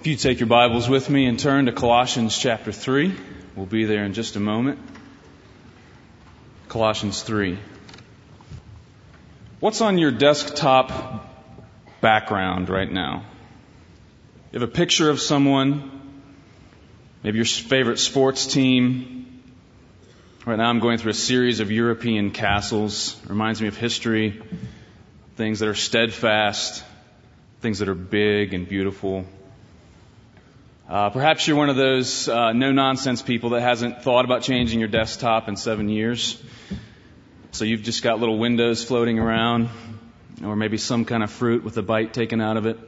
If you take your Bibles with me and turn to Colossians chapter 3, we'll be there in just a moment. Colossians 3. What's on your desktop background right now? You have a picture of someone, maybe your favorite sports team. Right now I'm going through a series of European castles. It reminds me of history, things that are steadfast, things that are big and beautiful. Perhaps you're one of those no-nonsense people that hasn't thought about changing your desktop in 7 years. So you've just got little windows floating around, or maybe some kind of fruit with a bite taken out of it.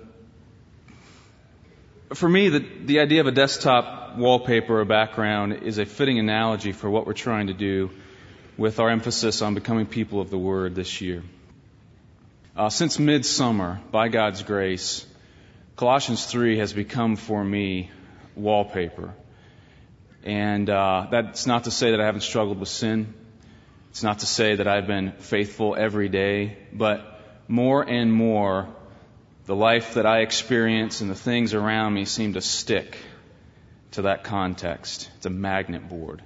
For me, the idea of a desktop wallpaper or background is a fitting analogy for what we're trying to do with our emphasis on becoming people of the Word this year. Since midsummer, by God's grace, Colossians 3 has become for me wallpaper. And that's not to say that I haven't struggled with sin. It's not to say that I've been faithful every day. But more and more, the life that I experience and the things around me seem to stick to that context. It's a magnet board.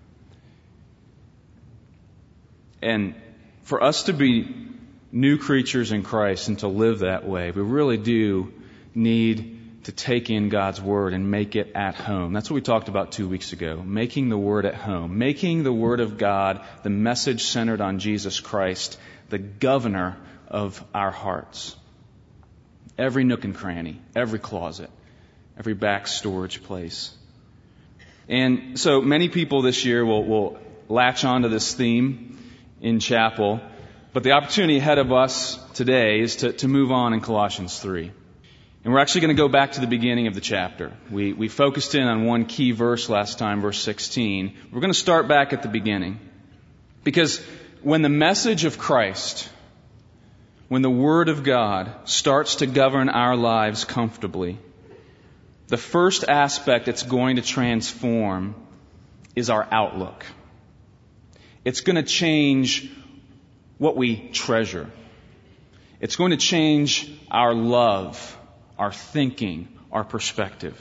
And for us to be new creatures in Christ and to live that way, we really do need to take in God's Word and make it at home. That's what we talked about 2 weeks ago. Making the Word at home. Making the Word of God, the message centered on Jesus Christ, the governor of our hearts. Every nook and cranny, every closet, every back storage place. And so many people this year will latch onto this theme in chapel, but the opportunity ahead of us today is to move on in Colossians 3. And we're actually going to go back to the beginning of the chapter. We focused in on one key verse last time, verse 16. We're going to start back at the beginning. Because when the message of Christ, when the Word of God starts to govern our lives comfortably, the first aspect it's going to transform is our outlook. It's going to change what we treasure. It's going to change our love, our thinking, our perspective.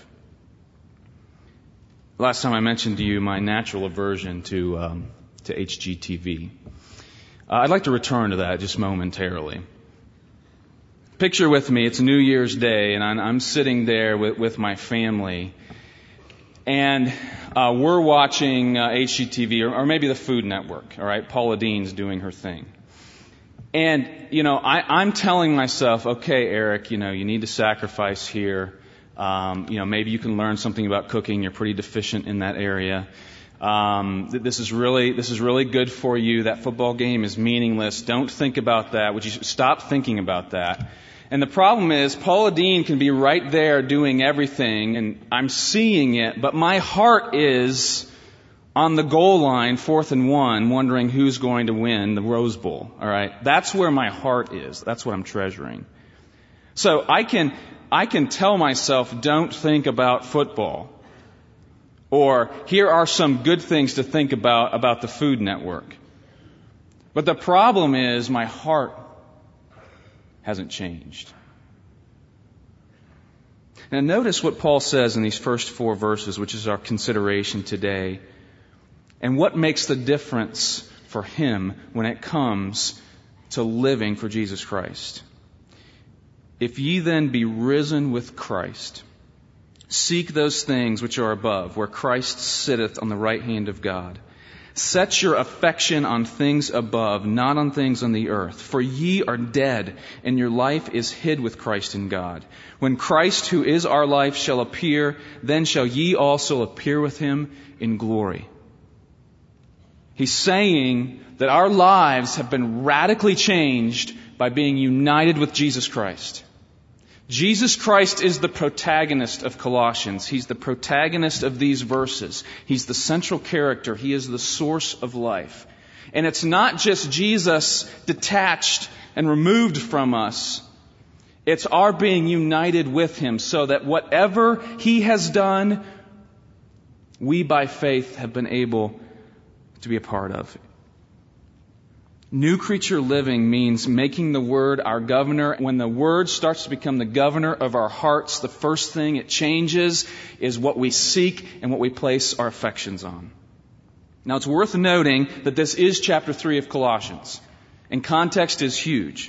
Last time I mentioned to you my natural aversion to HGTV. I'd like to return to that just momentarily. Picture with me, it's New Year's Day, and I'm sitting there with my family, and we're watching HGTV, or maybe the Food Network, all right? Paula Deen's doing her thing. And, I'm telling myself, okay, Eric, you need to sacrifice here. Maybe you can learn something about cooking. You're pretty deficient in that area. This is really good for you. That football game is meaningless. Don't think about that. Would you stop thinking about that? And the problem is, Paula Deen can be right there doing everything, and I'm seeing it, but my heart is on the goal line, 4th and 1, wondering who's going to win the Rose Bowl. All right, that's where my heart is. That's what I'm treasuring. So I can tell myself, don't think about football, or here are some good things to think about the Food Network. But the problem is, my heart hasn't changed. Now notice what Paul says in these first 4 verses, which is our consideration today. And what makes the difference for him when it comes to living for Jesus Christ? If ye then be risen with Christ, seek those things which are above, where Christ sitteth on the right hand of God. Set your affection on things above, not on things on the earth. For ye are dead, and your life is hid with Christ in God. When Christ, who is our life, shall appear, then shall ye also appear with him in glory. He's saying that our lives have been radically changed by being united with Jesus Christ. Jesus Christ is the protagonist of Colossians. He's the protagonist of these verses. He's the central character. He is the source of life. And it's not just Jesus detached and removed from us. It's our being united with him so that whatever he has done, we by faith have been able to be a part of. New creature living means making the Word our governor. When the Word starts to become the governor of our hearts, the first thing it changes is what we seek and what we place our affections on. Now, it's worth noting that this is chapter 3 of Colossians, and context is huge.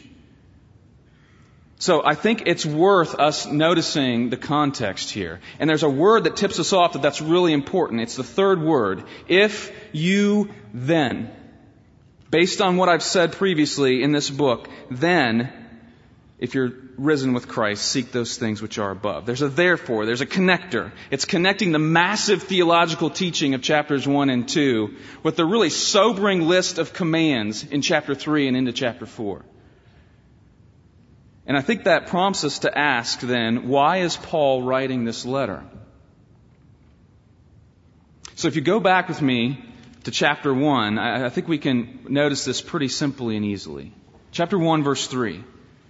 So I think it's worth us noticing the context here. And there's a word that tips us off that's really important. It's the third word. If you then. Based on what I've said previously in this book, then, if you're risen with Christ, seek those things which are above. There's a therefore, there's a connector. It's connecting the massive theological teaching of chapters 1 and 2 with the really sobering list of commands in chapter 3 and into chapter 4. And I think that prompts us to ask then, why is Paul writing this letter? So if you go back with me to chapter 1, I think we can notice this pretty simply and easily. Chapter 1, verse 3.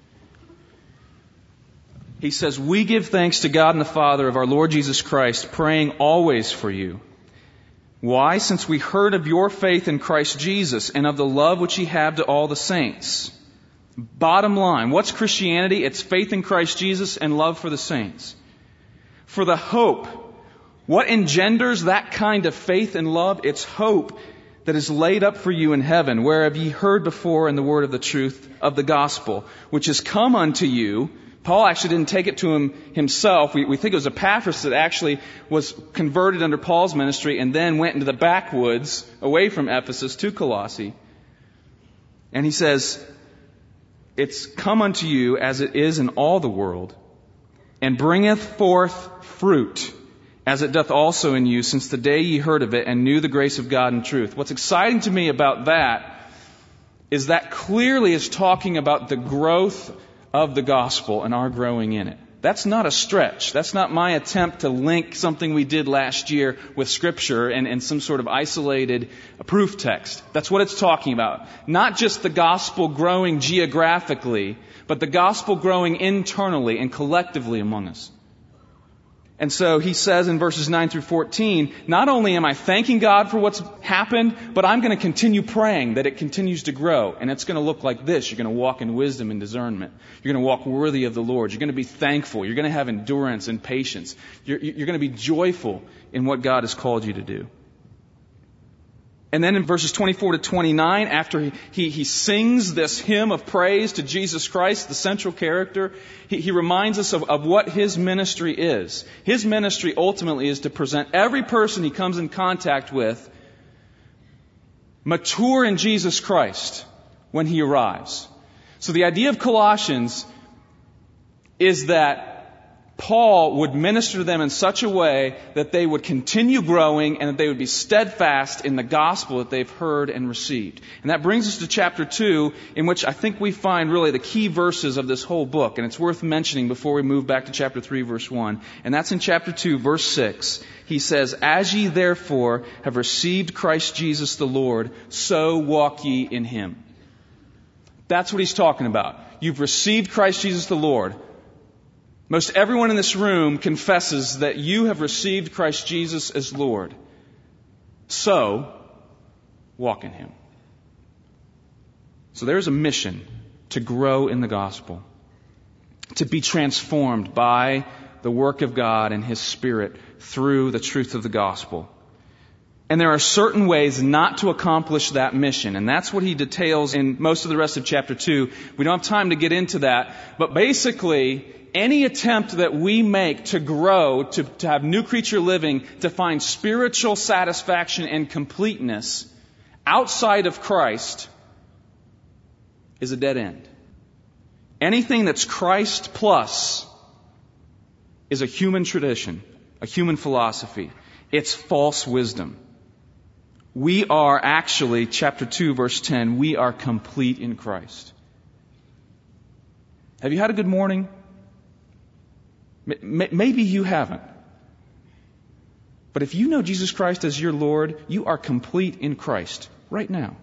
He says, "We give thanks to God and the Father of our Lord Jesus Christ, praying always for you. Why? Since we heard of your faith in Christ Jesus and of the love which ye have to all the saints." Bottom line, what's Christianity? It's faith in Christ Jesus and love for the saints. For the hope. What engenders that kind of faith and love? It's hope that is laid up for you in heaven, whereof ye heard before in the word of the truth of the gospel, which has come unto you. Paul actually didn't take it to himself. We think it was Epaphras that actually was converted under Paul's ministry and then went into the backwoods away from Ephesus to Colossae. And he says, "It's come unto you as it is in all the world, and bringeth forth fruit, as it doth also in you, since the day ye heard of it and knew the grace of God in truth." What's exciting to me about that is that clearly is talking about the growth of the gospel and our growing in it. That's not a stretch. That's not my attempt to link something we did last year with Scripture and some sort of isolated proof text. That's what it's talking about. Not just the gospel growing geographically, but the gospel growing internally and collectively among us. And so he says in verses 9 through 14, not only am I thanking God for what's happened, but I'm going to continue praying that it continues to grow. And it's going to look like this. You're going to walk in wisdom and discernment. You're going to walk worthy of the Lord. You're going to be thankful. You're going to have endurance and patience. You're going to be joyful in what God has called you to do. And then in verses 24 to 29, after he sings this hymn of praise to Jesus Christ, the central character, he reminds us of what his ministry is. His ministry ultimately is to present every person he comes in contact with mature in Jesus Christ when he arrives. So the idea of Colossians is that Paul would minister to them in such a way that they would continue growing and that they would be steadfast in the gospel that they've heard and received. And that brings us to chapter 2, in which I think we find really the key verses of this whole book. And it's worth mentioning before we move back to chapter 3, verse 1. And that's in chapter 2, verse 6. He says, "As ye therefore have received Christ Jesus the Lord, so walk ye in him." That's what he's talking about. You've received Christ Jesus the Lord. Most everyone in this room confesses that you have received Christ Jesus as Lord. So, walk in him. So there's a mission to grow in the gospel, to be transformed by the work of God and his Spirit through the truth of the gospel. And there are certain ways not to accomplish that mission. And that's what he details in most of the rest of chapter 2. We don't have time to get into that. But basically, any attempt that we make to grow, to have new creature living, to find spiritual satisfaction and completeness outside of Christ is a dead end. Anything that's Christ plus is a human tradition, a human philosophy. It's false wisdom. We are actually, chapter 2, verse 10, we are complete in Christ. Have you had a good morning? Maybe you haven't. But if you know Jesus Christ as your Lord, you are complete in Christ right now.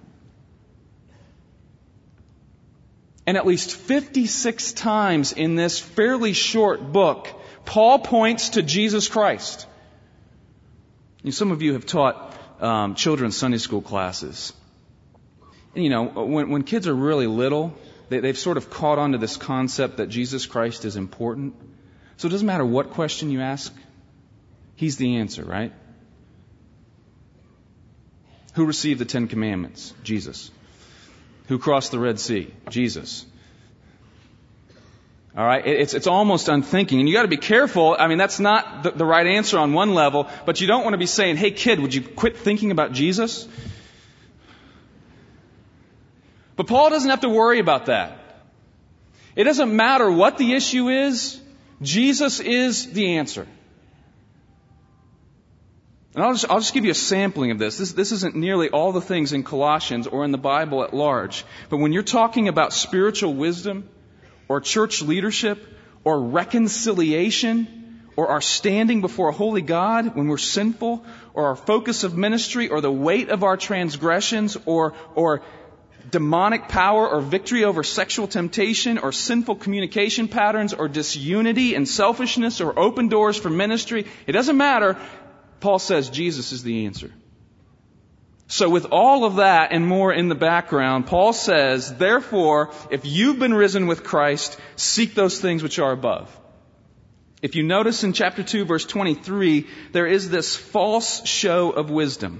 And at least 56 times in this fairly short book, Paul points to Jesus Christ. Some of you have taught children's Sunday school classes. You know, when kids are really little, they've sort of caught on to this concept that Jesus Christ is important. So it doesn't matter what question you ask, He's the answer, right? Who received the 10 Commandments? Jesus. Who crossed the Red Sea? Jesus. All right? It's almost unthinking. And you got to be careful. I mean, that's not the right answer on one level, but you don't want to be saying, hey kid, would you quit thinking about Jesus? But Paul doesn't have to worry about that. It doesn't matter what the issue is, Jesus is the answer. And I'll just give you a sampling of this. This isn't nearly all the things in Colossians or in the Bible at large. But when you're talking about spiritual wisdom, or church leadership, or reconciliation, or our standing before a holy God when we're sinful, or our focus of ministry, or the weight of our transgressions, or demonic power, or victory over sexual temptation, or sinful communication patterns, or disunity and selfishness, or open doors for ministry, it doesn't matter. Paul says Jesus is the answer. So with all of that and more in the background, Paul says, therefore, if you've been risen with Christ, seek those things which are above. If you notice in chapter 2, verse 23, there is this false show of wisdom.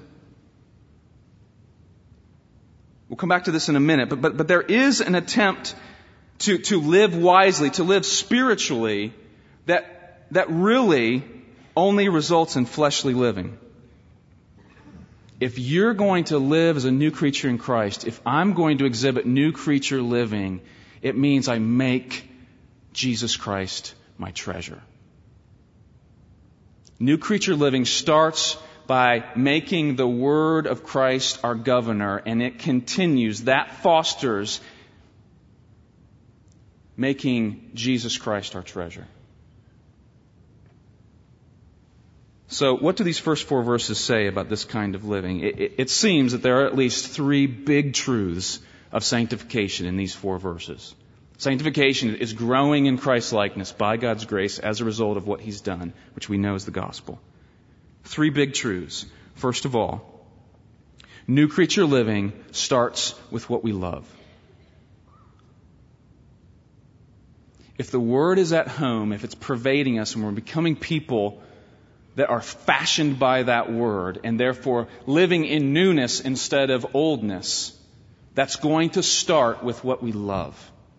We'll come back to this in a minute, but there is an attempt to live wisely, to live spiritually, that really only results in fleshly living. If you're going to live as a new creature in Christ, if I'm going to exhibit new creature living, it means I make Jesus Christ my treasure. New creature living starts by making the Word of Christ our governor, and it continues, that fosters making Jesus Christ our treasure. So what do these first 4 verses say about this kind of living? It seems that there are at least 3 big truths of sanctification in these 4 verses. Sanctification is growing in Christ-likeness by God's grace as a result of what He's done, which we know is the gospel. 3 big truths. First of all, new creature living starts with what we love. If the Word is at home, if it's pervading us and we're becoming people that are fashioned by that Word and therefore living in newness instead of oldness, that's going to start with what we love.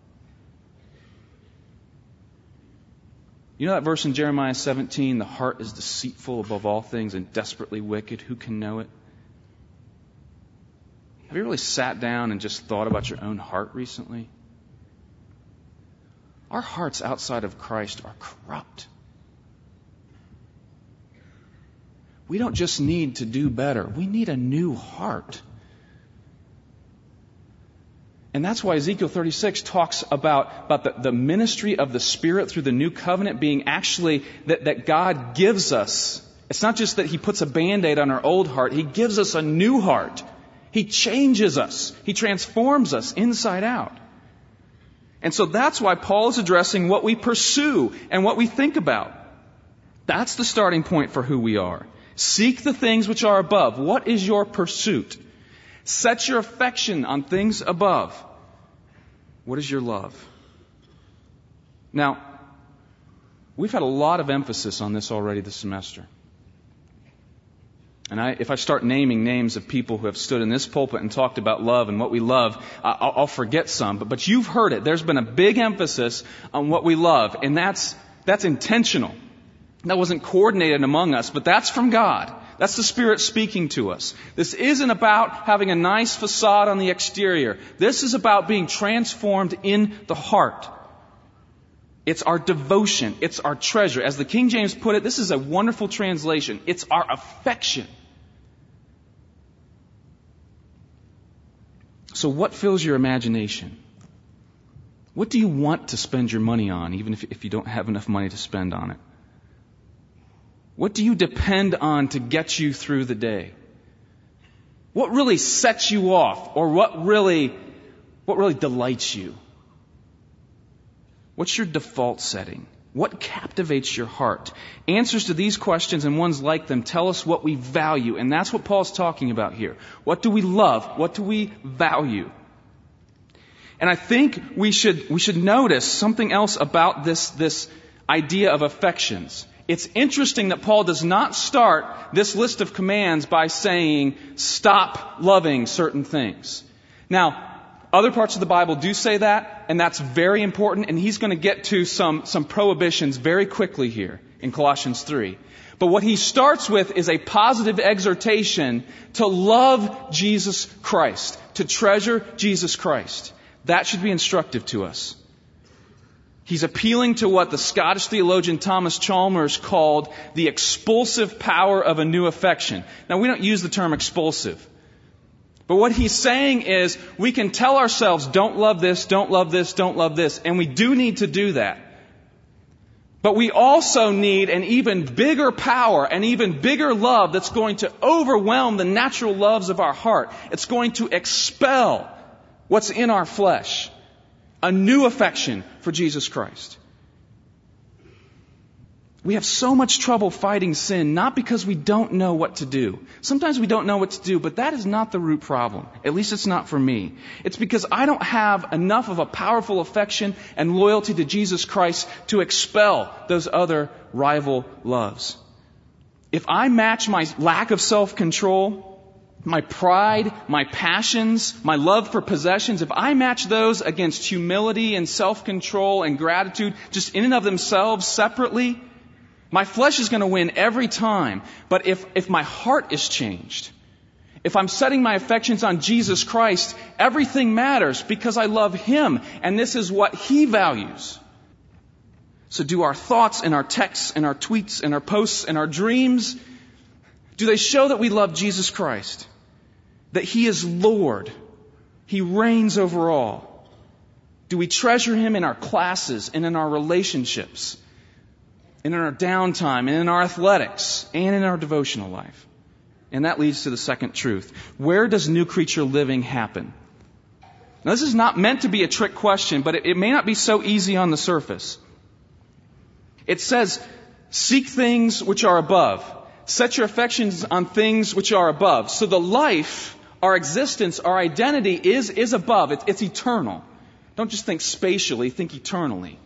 You know that verse in Jeremiah 17, the heart is deceitful above all things and desperately wicked. Who can know it? Have you really sat down and just thought about your own heart recently? Our hearts outside of Christ are corrupt. We don't just need to do better. We need a new heart. And that's why Ezekiel 36 talks about the ministry of the Spirit through the new covenant being actually that God gives us. It's not just that He puts a Band-Aid on our old heart. He gives us a new heart. He changes us. He transforms us inside out. And so that's why Paul is addressing what we pursue and what we think about. That's the starting point for who we are. Seek the things which are above. What is your pursuit? Set your affection on things above. What is your love? Now, we've had a lot of emphasis on this already this semester. And if I start naming names of people who have stood in this pulpit and talked about love and what we love, I'll forget some. But you've heard it. There's been a big emphasis on what we love. And that's intentional. That wasn't coordinated among us, but that's from God. That's the Spirit speaking to us. This isn't about having a nice facade on the exterior. This is about being transformed in the heart. It's our devotion. It's our treasure. As the King James put it, this is a wonderful translation. It's our affection. So what fills your imagination? What do you want to spend your money on, even if you don't have enough money to spend on it? What do you depend on to get you through the day? What really sets you off? Or what really delights you? What's your default setting? What captivates your heart? Answers to these questions and ones like them tell us what we value, and that's what Paul's talking about here. What do we love? What do we value? And I think we should notice something else about this idea of affections. It's interesting that Paul does not start this list of commands by saying, stop loving certain things. Now, other parts of the Bible do say that, and that's very important, and he's going to get to some prohibitions very quickly here in Colossians 3. But what he starts with is a positive exhortation to love Jesus Christ, to treasure Jesus Christ. That should be instructive to us. He's appealing to what the Scottish theologian Thomas Chalmers called the expulsive power of a new affection. Now, we don't use the term expulsive. But what he's saying is we can tell ourselves, don't love this, don't love this, don't love this. And we do need to do that. But we also need an even bigger power, an even bigger love that's going to overwhelm the natural loves of our heart. It's going to expel what's in our flesh. A new affection for Jesus Christ. We have so much trouble fighting sin, not because we don't know what to do. Sometimes we don't know what to do, but that is not the root problem. At least it's not for me. It's because I don't have enough of a powerful affection and loyalty to Jesus Christ to expel those other rival loves. If I match my lack of self-control, my pride, my passions, my love for possessions, if I match those against humility and self-control and gratitude just in and of themselves separately, my flesh is going to win every time. But if my heart is changed, if I'm setting my affections on Jesus Christ, everything matters because I love Him and this is what He values. So do our thoughts and our texts and our tweets and our posts and our dreams, do they show that we love Jesus Christ? That He is Lord? He reigns over all? Do we treasure Him in our classes and in our relationships? And in our downtime, and in our athletics, and in our devotional life? And that leads to the second truth. Where does new creature living happen? Now, this is not meant to be a trick question, but it may not be so easy on the surface. It says, seek things which are above. Set your affections on things which are above. So the life, our existence, our identity is above. It's eternal. Don't just think spatially, think eternally.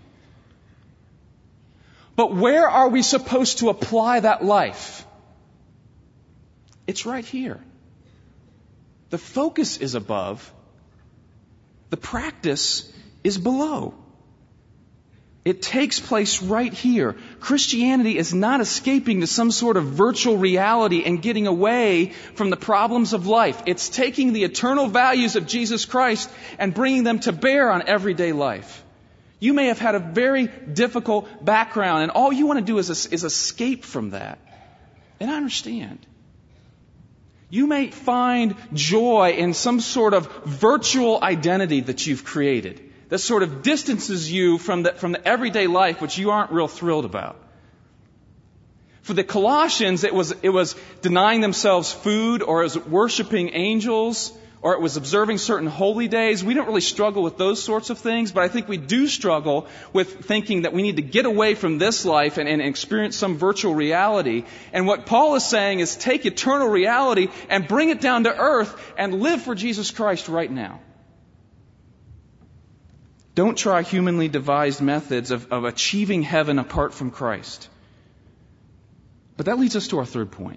But where are we supposed to apply that life? It's right here. The focus is above. The practice is below. It takes place right here. Christianity is not escaping to some sort of virtual reality and getting away from the problems of life. It's taking the eternal values of Jesus Christ and bringing them to bear on everyday life. You may have had a very difficult background, and all you want to do is escape from that. And I understand. You may find joy in some sort of virtual identity that you've created that sort of distances you from the everyday life, which you aren't real thrilled about. For the Colossians, it was denying themselves food, or it was worshiping angels, or it was observing certain holy days. We don't really struggle with those sorts of things, but I think we do struggle with thinking that we need to get away from this life and experience some virtual reality. And what Paul is saying is take eternal reality and bring it down to earth and live for Jesus Christ right now. Don't try humanly devised methods of achieving heaven apart from Christ. But that leads us to our third point.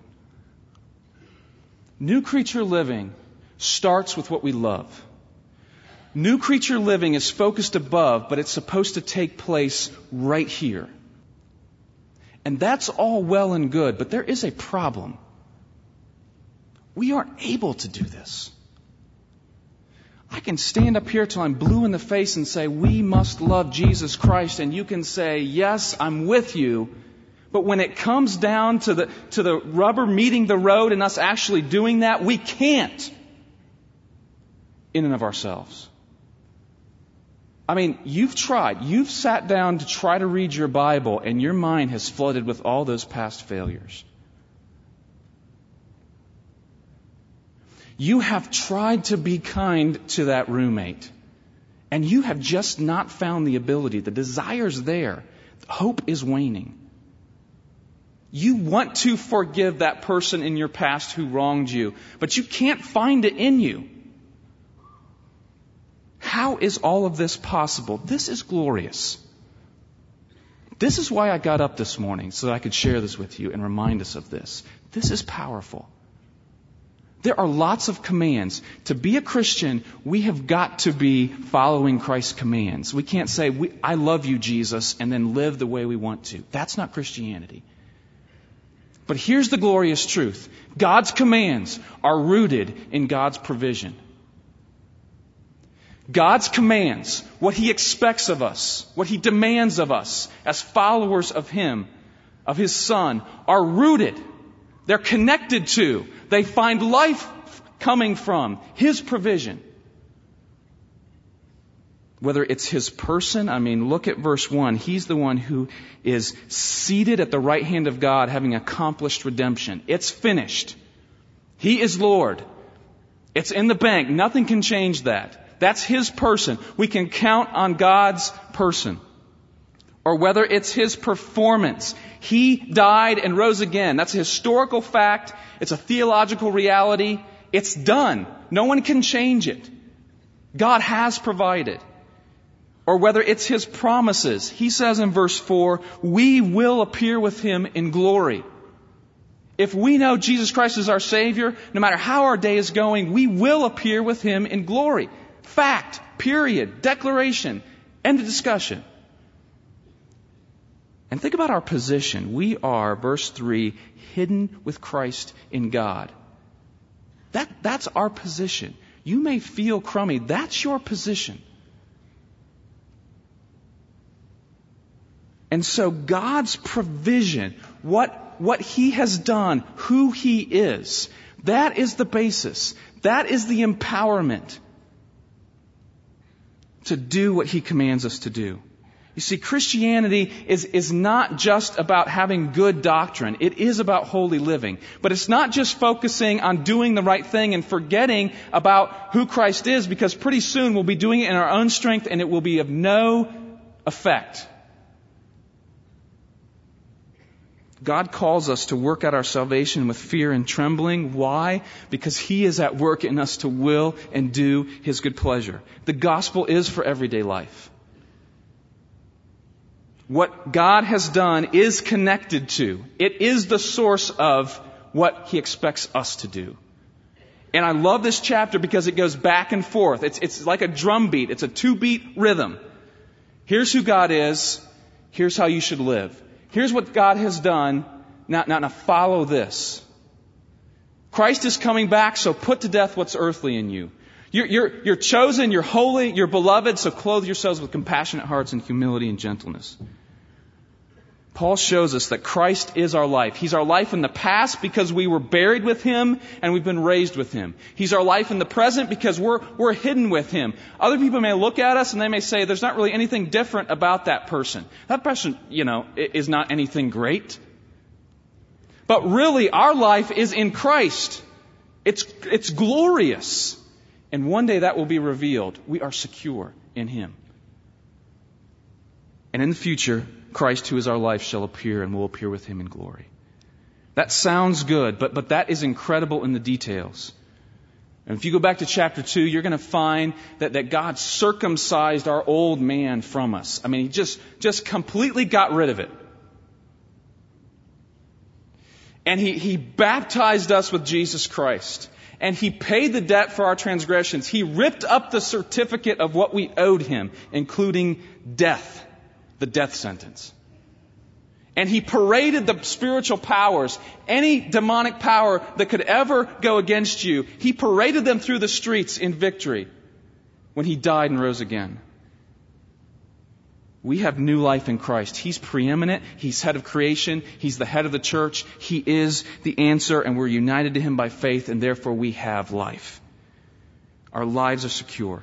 New creature living starts with what we love. New creature living is focused above, but it's supposed to take place right here. And that's all well and good, but there is a problem. We aren't able to do this. I can stand up here till I'm blue in the face and say, we must love Jesus Christ, and you can say, yes, I'm with you. But when it comes down to the rubber meeting the road and us actually doing that, we can't in and of ourselves. I mean, you've tried. You've sat down to try to read your Bible, and your mind has flooded with all those past failures. You have tried to be kind to that roommate, and you have just not found the ability. The desire's there. hope is waning. You want to forgive that person in your past who wronged you, but you can't find it in you. How is all of this possible? This is glorious. This is why I got up this morning, so that I could share this with you and remind us of this. This is powerful. There are lots of commands. To be a Christian, we have got to be following Christ's commands. We can't say, I love you, Jesus, and then live the way we want to. That's not Christianity. But here's the glorious truth. God's commands are rooted in God's provision. God's commands, what He expects of us, what He demands of us as followers of Him, of His Son, are rooted. They're connected to. They find life coming from His provision. Whether it's His person, look at verse 1. He's the one who is seated at the right hand of God, having accomplished redemption. It's finished. He is Lord. It's in the bank. Nothing can change that. That's His person. We can count on God's person. Or whether it's His performance. He died and rose again. That's a historical fact. It's a theological reality. It's done. No one can change it. God has provided. Or whether it's His promises. He says in verse 4, we will appear with Him in glory. If we know Jesus Christ is our Savior, no matter how our day is going, we will appear with Him in glory. Fact, period, declaration, end of discussion. And think about our position. We are, verse 3, hidden with Christ in God. That's our position. You may feel crummy. That's your position. And so God's provision, what He has done, who He is, that is the basis. That is the empowerment to do what He commands us to do. You see, Christianity is not just about having good doctrine. It is about holy living. But it's not just focusing on doing the right thing and forgetting about who Christ is, because pretty soon we'll be doing it in our own strength and it will be of no effect. God calls us to work out our salvation with fear and trembling. Why? Because He is at work in us to will and do His good pleasure. The gospel is for everyday life. What God has done is connected to. It is the source of what He expects us to do. And I love this chapter because it goes back and forth. It's like a drum beat. It's a 2-beat rhythm. Here's who God is. Here's how you should live. Here's what God has done. Now follow this. Christ is coming back, so put to death what's earthly in you. You're chosen, you're holy, you're beloved, so clothe yourselves with compassionate hearts and humility and gentleness. Paul shows us that Christ is our life. He's our life in the past because we were buried with Him and we've been raised with Him. He's our life in the present because we're hidden with Him. Other people may look at us and they may say, there's not really anything different about that person. That person, is not anything great. But really, our life is in Christ. It's glorious. And one day that will be revealed. We are secure in Him. And in the future, Christ, who is our life, shall appear and will appear with Him in glory. That sounds good, but that is incredible in the details. And if you go back to chapter 2, you're going to find that God circumcised our old man from us. He just completely got rid of it. And He baptized us with Jesus Christ. And He paid the debt for our transgressions. He ripped up the certificate of what we owed Him, including death. The death sentence. And He paraded the spiritual powers, any demonic power that could ever go against you. He paraded them through the streets in victory when He died and rose again. We have new life in Christ. He's preeminent. He's head of creation. He's the head of the church. He is the answer, and we're united to Him by faith, and therefore we have life. Our lives are secure.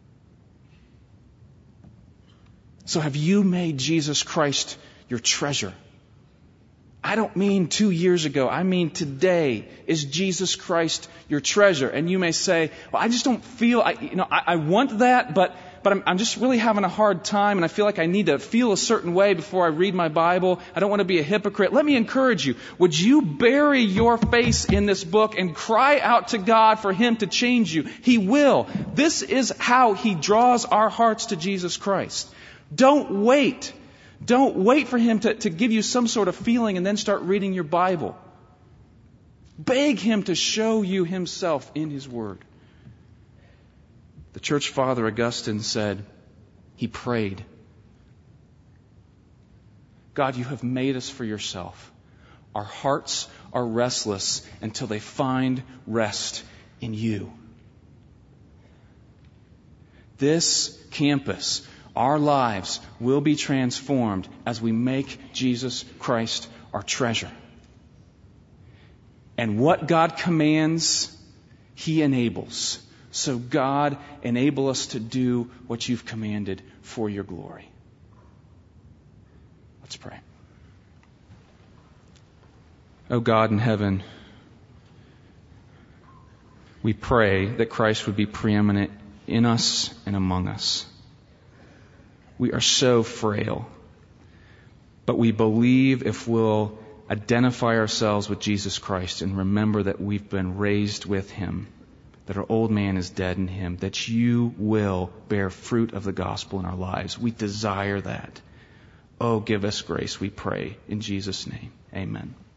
So have you made Jesus Christ your treasure? I don't mean 2 years ago. I mean today. Is Jesus Christ your treasure? And you may say, well, I just don't feel, I want that, but but I'm just really having a hard time, and I feel like I need to feel a certain way before I read my Bible. I don't want to be a hypocrite. Let me encourage you. Would you bury your face in this book and cry out to God for Him to change you? He will. This is how He draws our hearts to Jesus Christ. Don't wait. Don't wait for Him to give you some sort of feeling and then start reading your Bible. Beg Him to show you Himself in His Word. The church father Augustine said, he prayed, God, you have made us for yourself. Our hearts are restless until they find rest in you. This campus, our lives will be transformed as we make Jesus Christ our treasure. And what God commands, He enables. So God, enable us to do what you've commanded for your glory. Let's pray. Oh God in heaven, we pray that Christ would be preeminent in us and among us. We are so frail, but we believe if we'll identify ourselves with Jesus Christ and remember that we've been raised with Him, that our old man is dead in Him, that you will bear fruit of the gospel in our lives. We desire that. Oh, give us grace, we pray. In Jesus' name, amen.